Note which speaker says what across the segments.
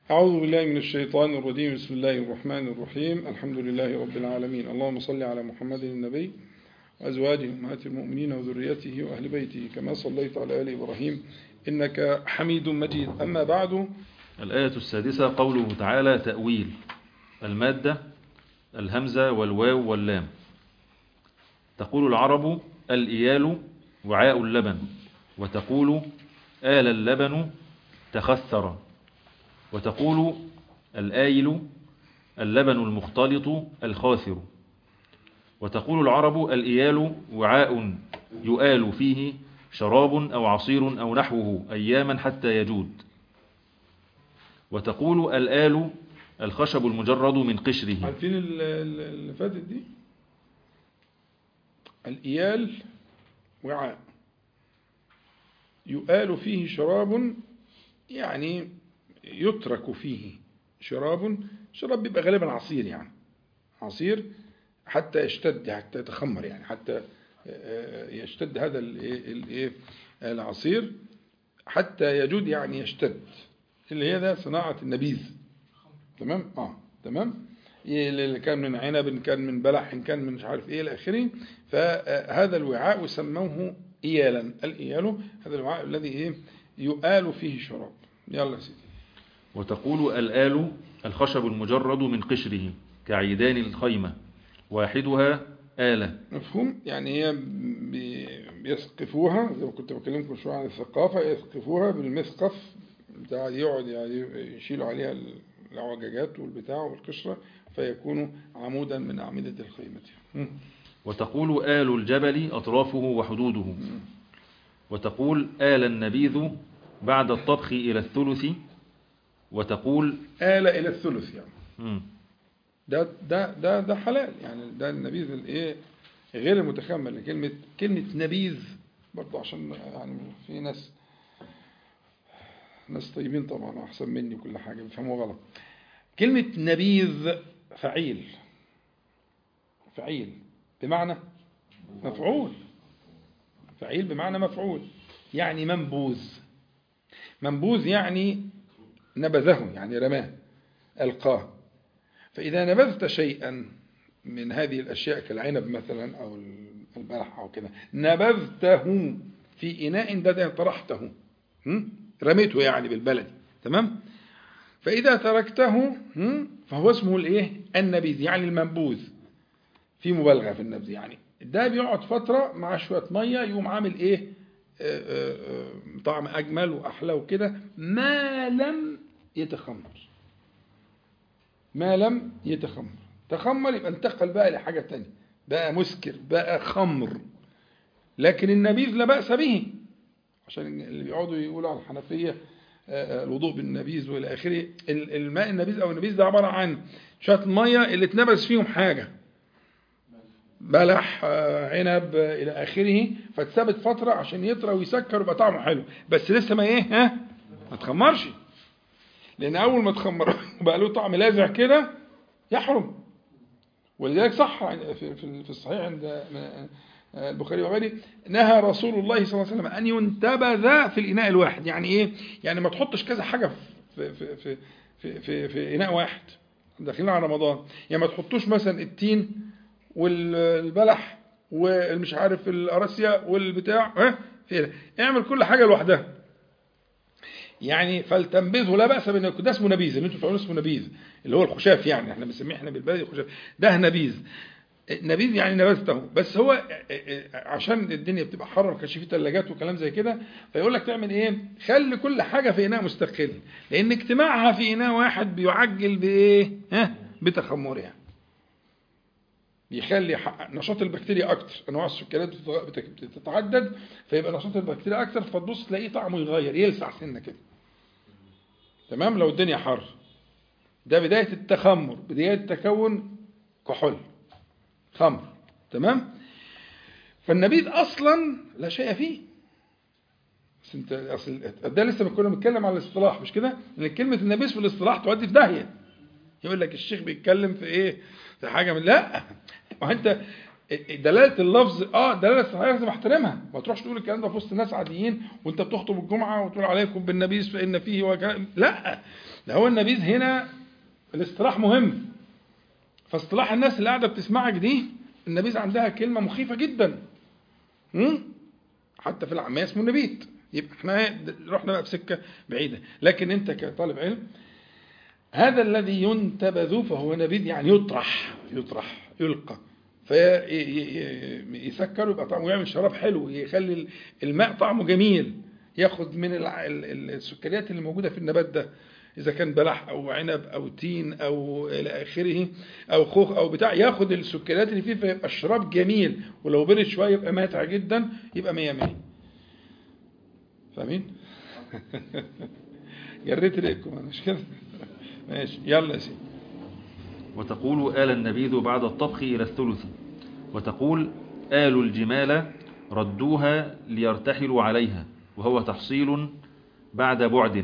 Speaker 1: أعوذ بالله من الشيطان الرجيم. بسم الله الرحمن الرحيم. الحمد لله رب العالمين. اللهم صل على محمد النبي وأزواجه أمهات المؤمنين وذريته وأهل بيته كما صليت على آل إبراهيم إنك حميد مجيد. أما بعد.
Speaker 2: الآية السادسة قوله تعالى تأويل. المادة الهمزة والواو واللام. تقول العرب الإيال وعاء اللبن، وتقول آل اللبن تخثر، وتقول الآيل اللبن المختلط الخاثر. وتقول العرب الإيال وعاء يؤال فيه شراب أو عصير أو نحوه أياما حتى يجود. وتقول الآل الخشب المجرد من قشره.
Speaker 1: عارفين اللي فاتت دي؟ الإيال وعاء يؤال فيه شراب، يعني يترك فيه شراب بيبقى غالبا عصير، يعني عصير حتى يشتد، حتى يتخمر، يعني حتى يشتد هذا العصير حتى يجود، يعني يشتد، اللي هي ده صناعة النبيذ. تمام؟ تمام. اللي كان من عنب، إن كان من بلح، إن كان من مش عارف إيه الآخرين. فهذا الوعاء سموه إيالا. الإيال هذا الوعاء الذي يؤال فيه شراب. يلا سيدي.
Speaker 2: وتقول الآل الخشب المجرد من قشره كعيدان الخيمة، واحدها آلة.
Speaker 1: مفهوم؟ يعني هي بيسقفوها، زي ما كنت بكلمكم شوية عن الثقافة، يسقفوها بالمسقف بتاع، يقعد يعني يشيلوا عليها العوجاجات والبتاع والقشرة فيكون عمودا من أعمدة الخيمة.
Speaker 2: وتقول آل الجبل أطرافه وحدوده. وتقول آل النبيذ بعد الطبخ إلى الثلث. وتقول
Speaker 1: آل إلى الثلث، يعني ده حلال، يعني ده النبيذ غير المتخمل. كلمة نبيذ برضه، عشان يعني في ناس طيبين طبعا أحسن مني وكل حاجة بيفهموا غلط. كلمة نبيذ فعيل بمعنى مفعول. فعيل بمعنى مفعول، يعني منبوذ يعني نبذه، يعني رماه، ألقاه. فإذا نبذت شيئا من هذه الأشياء كالعنب مثلا أو البلح أو كده، نبذته في إناء، ده طرحته، رميته يعني بالبلد. تمام؟ فإذا تركته فهو اسمه النبيذ، يعني المنبوذ، في مبالغة في النبذ. يعني ده بيقعد فترة مع شوية مية، يقوم عامل طعم أجمل وأحلى وكده، ما لم يتخمر. تخمر يبقى انتقل بقى لحاجة تانية، بقى مسكر، بقى خمر. لكن النبيذ لا بأس به، عشان اللي بيقعدوا يقولوا على الحنفية الوضوء بالنبيذ والى اخره. الماء النبيذ او النبيذ ده عبارة عن شوية مية اللي اتنبذ فيهم حاجة، بلح، عنب الى اخره، فاتثبت فترة عشان يطرى ويسكر ويبقى طعمه حلو، بس لسه ما تخمرش. لان اول ما تخمر وبقى له طعم لاذع كده يحرم. ولذلك صح في الصحيح عند البخاري وغيره، نهى رسول الله صلى الله عليه وسلم أن ينتبذ في الإناء الواحد. يعني يعني ما تحطش كذا حاجة في إناء واحد داخلين على رمضان. يعني ما تحطوش مثلا التين والبلح والمش عارف الأراسيا والبتاع، اعمل كل حاجة لوحدها. يعني فلتنبذه لا بأس بأنه ده اسمه نبيذ، اللي انتم بتقولوا اسمه نبيذ، اللي هو الخشاف، يعني احنا بنسميه احنا بالبلدي الخشاف، ده نبيذ يعني نبذته. بس هو عشان الدنيا بتبقى حر، ما كانش فيه ثلاجات وكلام زي كده، فيقول لك تعمل خلي كل حاجه في اناء مستقل، لان اجتماعها في اناء واحد بيعجل بتخمرها، بيخلي نشاط البكتيريا اكتر، انواع السكريات بتتعدد، فيبقى نشاط البكتيريا اكتر، فتبص تلاقيه طعمه يغير، يلسع سنه كده. تمام؟ لو الدنيا حر، ده بدايه التخمر، بدايه تكون كحول، خمر. تمام؟ فالنبيذ اصلا لا شيء فيه. بس انت اصل ده لسه كنا بنتكلم على الاصطلاح، مش كده؟ ان كلمه النبيذ في الاصطلاح تودي في داهيه. يقول لك الشيخ بيتكلم في في حاجه من لا، ما انت دلالة اللفظ دلالة صحيحة لازم احترمها، ما تروحش تقول الكلام ده في وسط ناس عاديين وانت بتخطب الجمعة وتقول عليكم بالنبيذ فإن فيه وكلام. لا، ده هو النبيذ هنا الاصطلاح مهم. فاصطلاح الناس اللي قاعدة بتسمعك دي النبيذ عندها كلمة مخيفة جدا. حتى في العامية اسمه النبيذ. يبقى احنا رحنا بقى في سكة بعيدة. لكن انت كطالب علم هذا الذي ينتبذ فهو نبيذ، يعني يطرح يلقى فيسكر يبقى طعمه، يعمل شراب حلو، يخلي الماء طعمه جميل، ياخد من السكريات اللي موجودة في النبات ده، إذا كان بلح أو عنب أو تين أو إلى آخره أو خوخ أو بتاع، ياخد السكريات اللي فيه فيبقى الشراب جميل، ولو برد شوية يبقى ماتع جدا، يبقى 100. فاهمين؟ جريت ريقكم مش كده؟ ماشي يلا يا سيدي.
Speaker 2: وتقول آل النبيذ بعد الطبخ إلى الثلث. وتقول آل الجمال ردوها ليرتحلوا عليها، وهو تحصيل بعد بعد.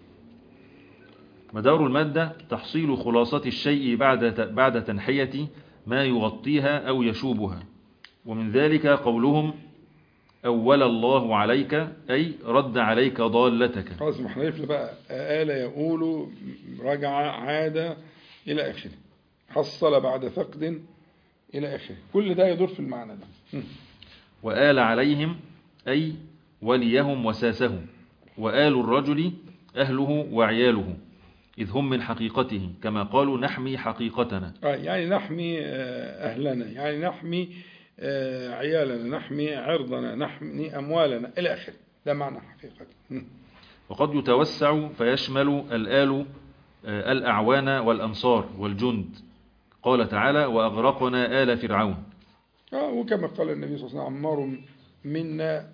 Speaker 2: مدار المادة تحصيل خلاصة الشيء بعد تنحية ما يغطيها أو يشوبها. ومن ذلك قولهم أول الله عليك، أي رد عليك ضالتك.
Speaker 1: خلاص ما احنا نقفل بقى. آل يقول رجع عاد إلى آخره، حصل بعد فقد إلى آخره، كل ده يدور في المعنى ده.
Speaker 2: وآل عليهم أي وليهم وساسهم. وآل الرجل أهله وعياله، إذ هم من حقيقته، كما قالوا نحمي حقيقتنا.
Speaker 1: يعني نحمي أهلنا، يعني نحمي عيالنا، نحمي عرضنا، نحمي أموالنا إلى آخره، ده معنى حقيقة.
Speaker 2: وقد يتوسع فيشمل الآل الأعوان والأنصار والجند. قال تعالى وأغرقنا آل فرعون.
Speaker 1: وكما قال النبي صلى الله عليه وسلم عمار منا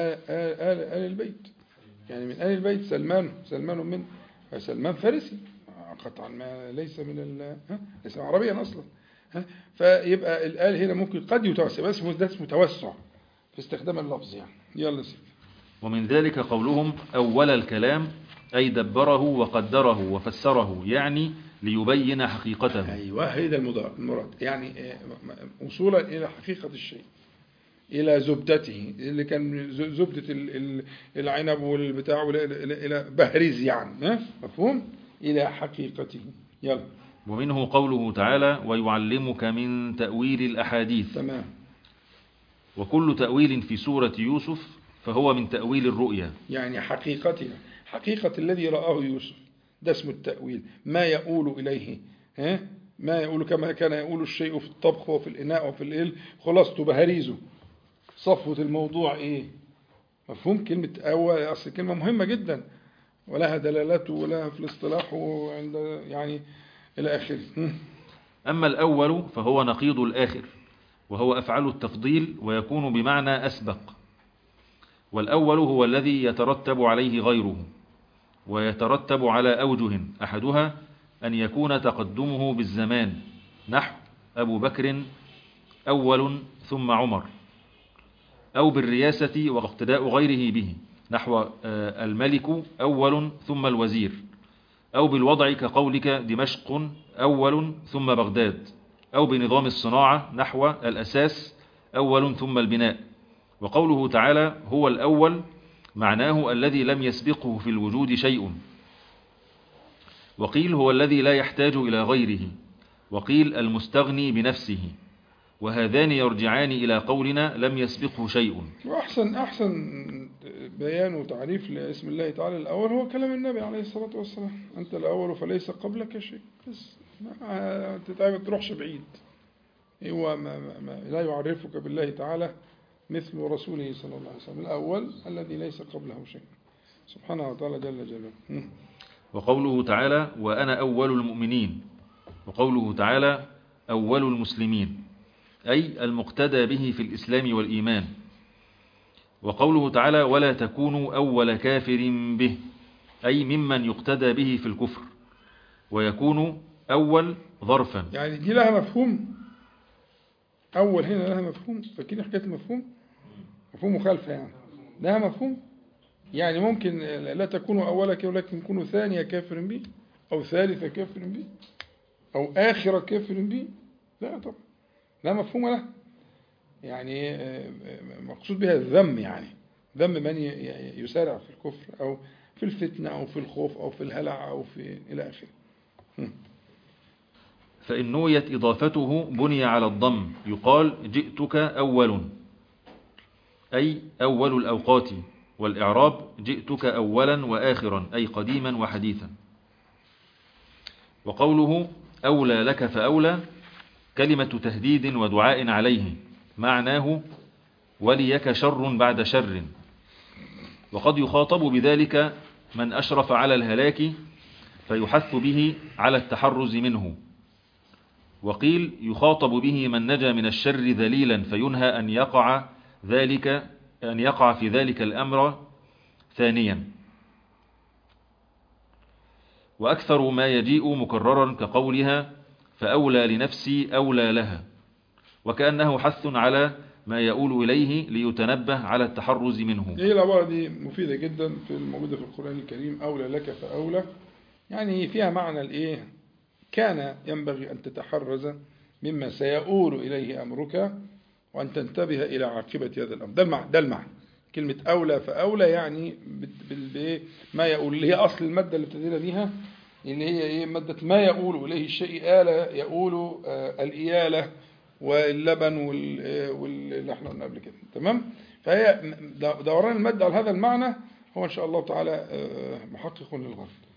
Speaker 1: آل البيت، يعني من آل البيت سلمان من سلمان فارسي قطعا، ما ليس من ليس عربيا أصلا. فيبقى الآل هنا ممكن قد يتوسع، بس ده اسمه توسع في استخدام اللفظ يعني. يلا سيدي.
Speaker 2: ومن ذلك قولهم أول الكلام، أي دبره وقدره وفسره، يعني ليبين حقيقته.
Speaker 1: أيوة هذا المراد، يعني وصولا إلى حقيقة الشيء، إلى زبدته اللي كان زبدة العنب والبتاع إلى بهريز يعني، مفهوم؟ إلى حقيقته. يلا.
Speaker 2: ومنه قوله تعالى ويعلمك من تأويل الأحاديث.
Speaker 1: تمام.
Speaker 2: وكل تأويل في سورة يوسف فهو من تأويل الرؤيا،
Speaker 1: يعني حقيقتها، حقيقة الذي رآه يوسف، ده اسمه التأويل، ما يقول إليه، ما يقول كما كان يقول الشيء في الطبخ وفي الإناء وفي الإل، خلاصته بهريزه، صفوة الموضوع إيه، مفهوم؟ كلمة أول أصل كلمة مهمة جدا، ولها دلالته ولها في الاصطلاح وعند يعني إلى آخره.
Speaker 2: أما الأول فهو نقيض الآخر، وهو أفعل التفضيل ويكون بمعنى أسبق. والأول هو الذي يترتب عليه غيره، ويترتب على أوجه، أحدها أن يكون تقدمه بالزمان، نحو أبو بكر أول ثم عمر، أو بالرياسة واقتداء غيره به، نحو الملك أول ثم الوزير، أو بالوضع كقولك دمشق أول ثم بغداد، أو بنظام الصناعة نحو الأساس أول ثم البناء. وقوله تعالى هو الأول معناه الذي لم يسبقه في الوجود شيء، وقيل هو الذي لا يحتاج إلى غيره، وقيل المستغني بنفسه، وهذان يرجعان إلى قولنا لم يسبقه شيء.
Speaker 1: وأحسن بيان وتعريف لاسم الله تعالى الأول هو كلام النبي عليه الصلاة والسلام، أنت الأول فليس قبلك شيء، بس ما تروحش بعيد، هو ما لا يعرفك بالله تعالى مثل رسوله صلى الله عليه وسلم، الأول الذي ليس قبله شيء، سبحانه وتعالى جل جلاله.
Speaker 2: وقوله تعالى وأنا أول المؤمنين، وقوله تعالى أول المسلمين، أي المقتدى به في الإسلام والإيمان. وقوله تعالى ولا تكونوا أول كافر به، أي ممن يقتدى به في الكفر، ويكون أول ظرفا.
Speaker 1: يعني دي لها مفهوم، أول هنا لها مفهوم، فاكرين حكاية المفهوم، مفهوم مخالفة يعني لها مفهوم، يعني ممكن لا تكونوا أولك ولكن كونوا ثانية كافر به، أو ثالثة كافر به، أو آخرة كافر به، لا طبعا لا مفهوم له، يعني مقصود بها الذم، يعني ذم من يسارع في الكفر أو في الفتنة أو في الخوف أو في الهلع أو في إلى آخره.
Speaker 2: فإن نويت إضافته بني على الضم، يقال جئتك أول، أي أول الأوقات، والإعراب جئتك أولا وآخرا، أي قديما وحديثا. وقوله أولى لك فأولى كلمة تهديد ودعاء عليه، معناه وليك شر بعد شر. وقد يخاطب بذلك من أشرف على الهلاك فيحث به على التحرز منه. وقيل يخاطب به من نجا من الشر ذليلا فينهى أن يقع في ذلك الأمر ثانيا. وأكثر ما يجيء مكررا كقولها فأولى لنفسي أولى لها، وكأنه حث على ما يؤول إليه ليتنبه على التحرز منه.
Speaker 1: هي العبارة دي مفيدة جدا في الموجودة في القرآن الكريم، أولى لك فأولى، يعني فيها معنى الإيه، كان ينبغي أن تتحرز مما سيؤول إليه أمرك وأن تنتبه إلى عاقبة هذا الأمر. ده المعنى كلمة أولى فأولى، يعني ما يؤول، اللي هي أصل المادة اللي ابتدينا بيها، اللي هي إيه، مادة ما يؤول إليه الشيء، يؤول الإيالة واللبن واللي احنا قلنا قبل كده. تمام. فهي دوران المادة على هذا المعنى هو إن شاء الله تعالى محقق للغرض.